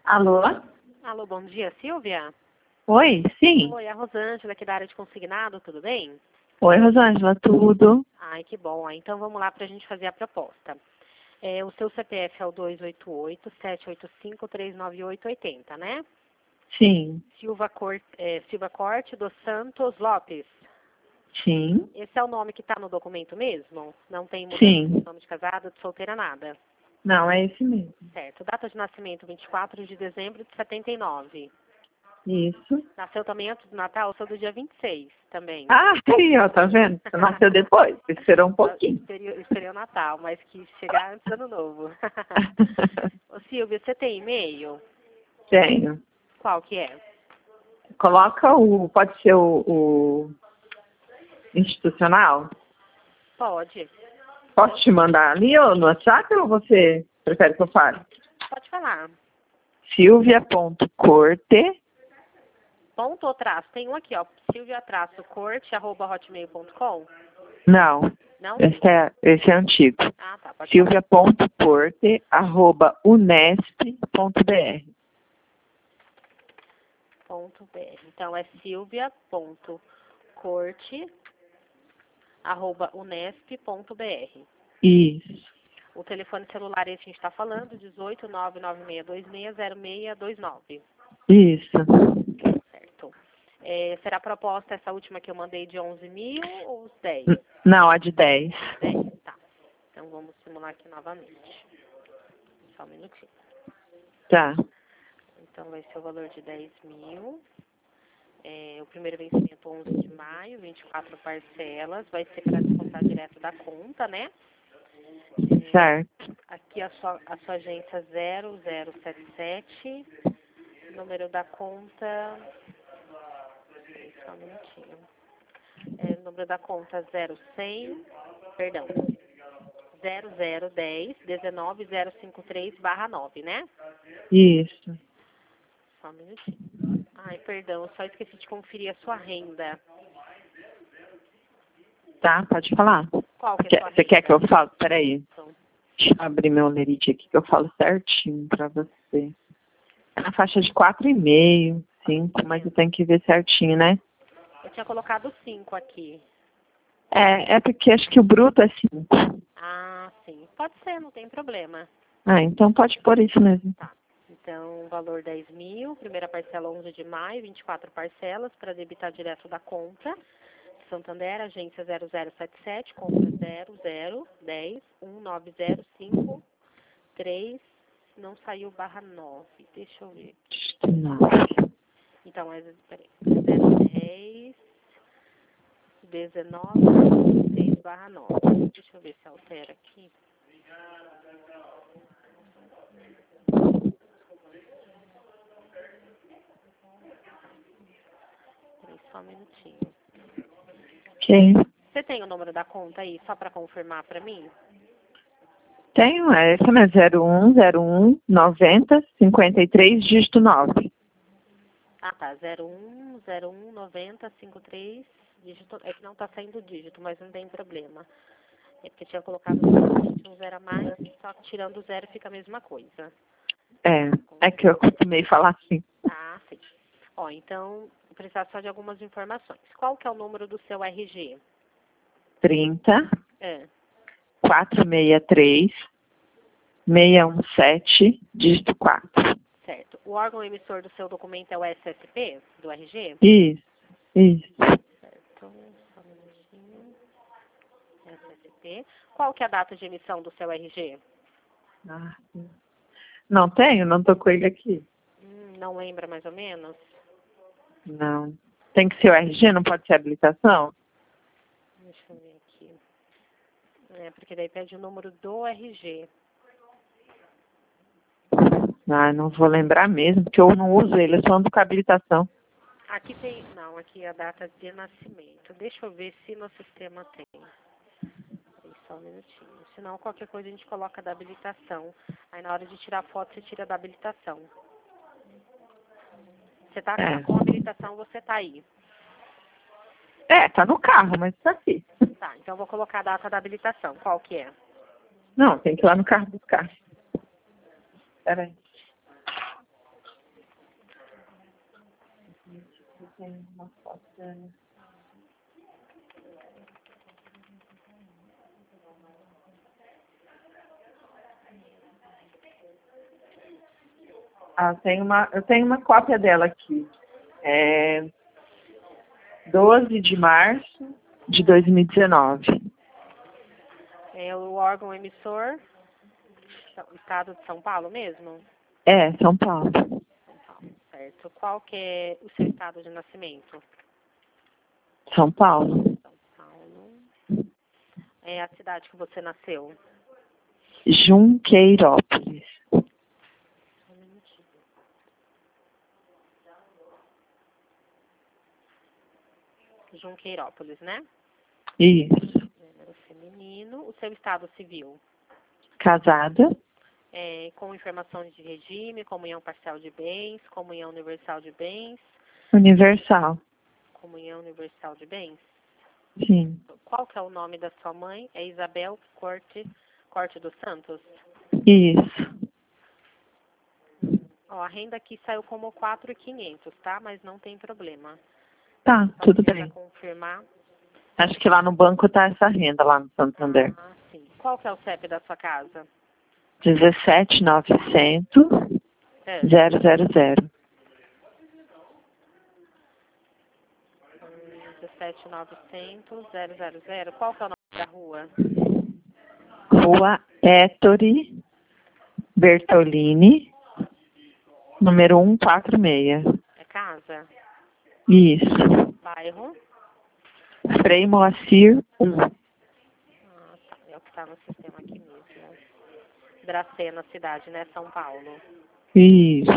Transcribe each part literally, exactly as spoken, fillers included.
Alô? Alô, bom dia, Silvia? Oi, sim. Oi, é a Rosângela aqui da área de consignado, tudo bem? Oi, Rosângela, tudo? Ai, que bom. Ah, então vamos lá para a gente fazer a proposta. É, o seu C P F é o dois oito oito, sete oito cinco, três nove oito, oito zero, né? Sim, Silva, Cor, é, Silva Corte dos Santos Lopes. sim, Esse é o nome que está no documento mesmo? Não tem mudança sim. de nome de casada, de solteira, nada. Não, é esse mesmo. Certo. Data de nascimento, vinte e quatro de dezembro de setenta e nove. Isso. Nasceu também antes do Natal, sou do dia vinte e seis também. Ah, aí, ó, tá vendo? Você nasceu depois, esperou um pouquinho. Esperei, esperei o Natal, mas quis chegar antes do Ano Novo. Ô, Silvia, você tem e-mail? Tenho. Qual que é? Coloca o, pode ser o, o institucional? Pode. Posso te mandar ali ou no WhatsApp ou você prefere que eu fale? Pode falar. Silvia.corte, Ponto ou traço? Tem um aqui, ó. Silvia traço corte, arroba hotmail ponto com. não, Não? esse é, esse é antigo. Ah, tá. Pode falar. Silvia.corte, arroba unesp.br. Ponto br. Então é silvia.corte, arroba unesp ponto br. Isso, O telefone celular esse que a gente está falando, dezoito, nove nove seis dois seis, zero seis dois nove. isso. Certo. É, será proposta essa última que eu mandei de onze mil ou os dez? N- Não, a de dez. dez, tá. Então vamos simular aqui novamente. Só um minutinho. Tá. Então vai ser o valor de dez mil. É, o primeiro vencimento onze de maio, vinte e quatro parcelas. Vai ser para descontar direto da conta, né? É, Certo. aqui a sua, a sua agência zero zero sete sete. Número da conta. Peraí, só um minutinho. É, número da conta zero cem. Perdão. zero zero dez, dezenove zero cinco três barra nove, né? Isso. Só um minutinho. Ai, perdão, eu só esqueci de conferir a sua renda. Tá, pode falar. Qual que é a Quer- sua Você renda? quer que eu fale? Peraí. Então, Deixa eu abrir meu lerite aqui que eu falo certinho pra você. Na faixa de quatro e meio, cinco, mas eu tenho que ver certinho, né? eu tinha colocado cinco aqui. É, é porque acho que o bruto é cinco. Ah, sim. Pode ser, não tem problema. Ah, então pode pôr isso mesmo. Tá. Então, valor dez mil, primeira parcela onze de maio, vinte e quatro parcelas para debitar direto da conta. Santander, agência zero zero sete sete, compra zero zero dez um nove zero cinco três, não saiu barra nove. Deixa eu ver. Não. Então, é, peraí, zero dez, dezenove, seis barra nove. Deixa eu ver se altera aqui. Peraí, só um minutinho. Ok. Você tem o número da conta aí, só para confirmar para mim? Tenho, é essa, né? zero um zero um noventa cinquenta e três, dígito nove. Ah, tá. zero um zero um noventa cinquenta e três, dígito. É que não tá saindo o dígito, mas não tem problema. É porque tinha colocado somente um zero a mais, só que tirando o zero fica a mesma coisa. É, é que eu acostumei falar assim. Ah, sim. Ó, então, vou precisar só de algumas informações. Qual que é o número do seu R G? trinta, É, quatrocentos e sessenta e três, seiscentos e dezessete, dígito quatro. certo. O órgão emissor do seu documento é o S S P, do R G? Isso, isso. Certo. Só um minutinho. S S P. Qual que é a data de emissão do seu R G? Ah, não tenho, não tô com ele aqui. Hum, não lembra mais ou menos? Não. Tem que ser o R G, não pode ser habilitação? Deixa eu ver aqui. É, porque daí pede o número do R G. Ah, não vou lembrar mesmo, porque eu não uso ele, eu só ando com habilitação. Aqui tem... Não, aqui é a data de nascimento. Deixa eu ver se no sistema tem. Peraí, só um minutinho. Senão, qualquer coisa a gente coloca da habilitação. Aí, na hora de tirar a foto, você tira da habilitação. Você tá É. com a habilitação, você tá aí. É, tá no carro, mas tá aqui. Tá, então eu vou colocar a data da habilitação. Qual que é? Não, tem que ir lá no carro buscar. Peraí. tem uma foto dela. Ah, tem uma, eu tenho uma cópia dela aqui. É doze de março de dois mil e dezenove. É o órgão emissor, Estado de São Paulo mesmo? É, São Paulo. São Paulo, certo. Qual que é o seu estado de nascimento? São Paulo. São Paulo. É a cidade que você nasceu? Junqueirópolis. Um minutinho. Junqueirópolis, né? Isso. Gênero feminino. O seu estado civil? Casada. É, com informação de regime, comunhão parcial de bens, comunhão universal de bens. Universal. Comunhão universal de bens? Sim. Qual que é o nome da sua mãe? É Isabel Corte, Corte dos Santos? Isso. Ó, a renda aqui saiu como quatro mil e quinhentos, tá? Mas não tem problema. Tá, Só tudo precisa bem. confirmar. Acho que lá no banco tá essa renda, lá no Santander. Ah, sim. Qual que é o C E P da sua casa? dezessete novecentos É. zero zero zero. Hum, dezessete novecentos zero zero zero. Qual que é o nome da rua? Rua Ettore Bertolini, número cento e quarenta e seis. É casa? Isso. Bairro? Frei Moacir um. Ah, tá. É o que está no sistema aqui mesmo. Dracena, cidade, né? São Paulo. Isso.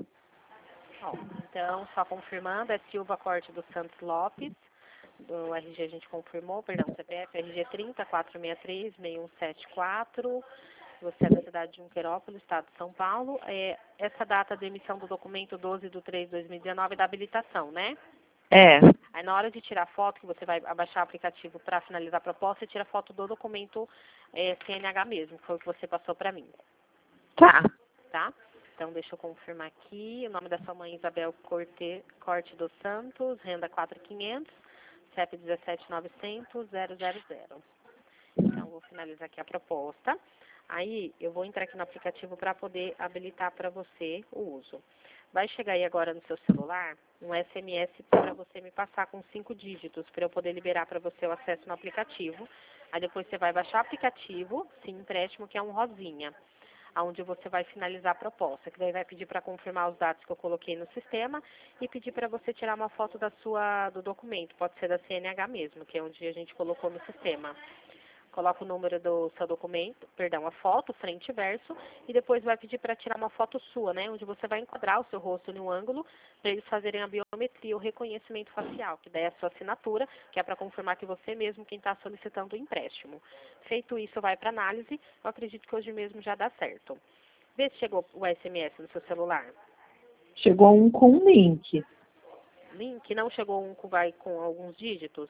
Ó, então, só confirmando, é Silva Corte dos Santos Lopes. Do R G a gente confirmou, perdão, C P F, R G trinta, quatrocentos e sessenta e três, sessenta e um setenta e quatro. Você é da cidade de Junqueirópolis, estado de São Paulo. É, essa data de emissão do documento doze de três de dois mil e dezenove é da habilitação, né? É. Aí na hora de tirar foto, que você vai abaixar o aplicativo para finalizar a proposta, você tira foto do documento é, C N H mesmo, que foi o que você passou para mim, Tá. tá? Então deixa eu confirmar aqui, o nome da sua mãe Isabel Corte, Corte dos Santos, renda quatro mil e quinhentos, C E P dezessete novecentos zero zero zero. Então vou finalizar aqui a proposta. Aí eu vou entrar aqui no aplicativo para poder habilitar para você o uso. Vai chegar aí agora no seu celular um S M S para você me passar com cinco dígitos para eu poder liberar para você o acesso no aplicativo. Aí depois você vai baixar o aplicativo, sim, empréstimo, que é um rosinha, onde você vai finalizar a proposta, que daí vai pedir para confirmar os dados que eu coloquei no sistema e pedir para você tirar uma foto da sua, do documento, pode ser da C N H mesmo, que é onde a gente colocou no sistema. Coloca o número do seu documento, perdão, a foto, frente e verso, e depois vai pedir para tirar uma foto sua, né, onde você vai enquadrar o seu rosto em um ângulo para eles fazerem a biometria, o reconhecimento facial, que daí é a sua assinatura, que é para confirmar que você mesmo quem está solicitando o empréstimo. Feito isso, vai para análise, eu acredito que hoje mesmo já dá certo. Vê se chegou o S M S no seu celular. Chegou um com um link. Link, não chegou um que vai com alguns dígitos?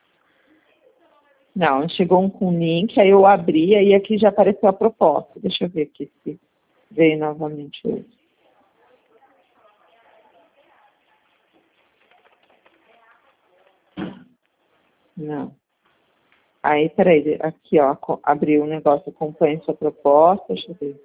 Não, chegou um com link, aí eu abri, aí aqui já apareceu a proposta. Deixa eu ver aqui se veio novamente hoje. Não. Aí, peraí, aqui, ó, abriu um negócio, acompanha sua proposta, deixa eu ver.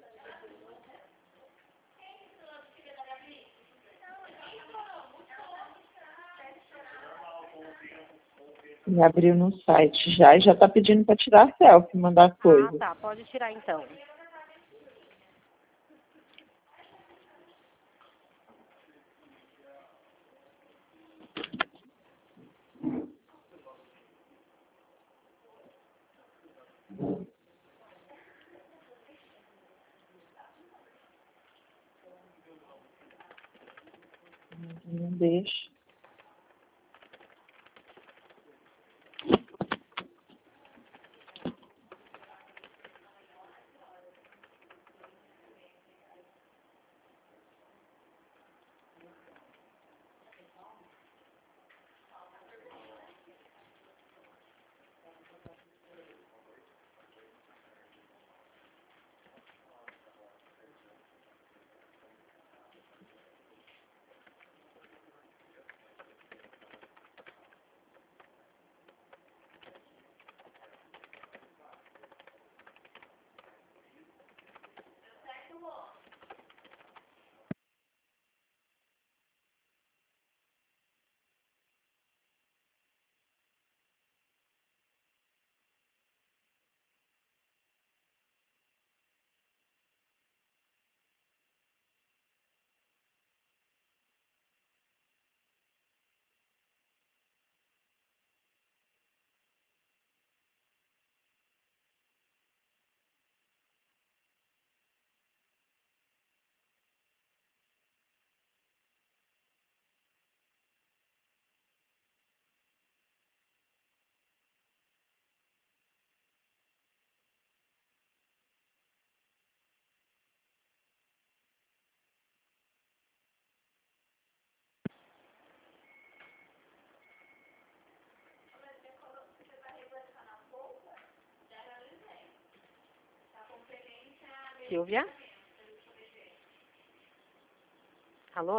E abriu no site já, e já tá pedindo para tirar selfie, mandar Ah, coisa. tá, pode tirar então. Não deixa. Silvia? Alô?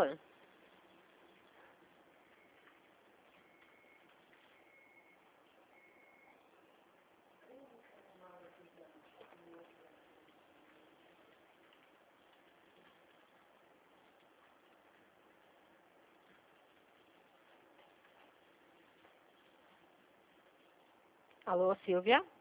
Alô, Silvia?